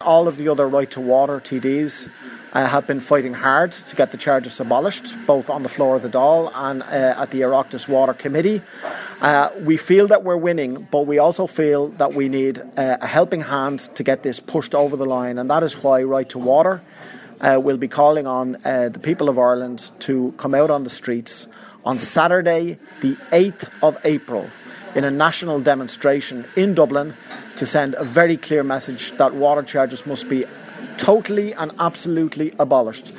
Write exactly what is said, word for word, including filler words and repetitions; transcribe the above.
all of the other Right to Water T Ds uh, have been fighting hard to get the charges abolished, both on the floor of the Dáil and uh, at the Oireachtas Water Committee. Uh, we feel that we're winning, but we also feel that we need uh, a helping hand to get this pushed over the line, and that is why Right to Water uh, will be calling on uh, the people of Ireland to come out on the streets on Saturday, the eighth of April, in a national demonstration in Dublin to send a very clear message that water charges must be totally and absolutely abolished.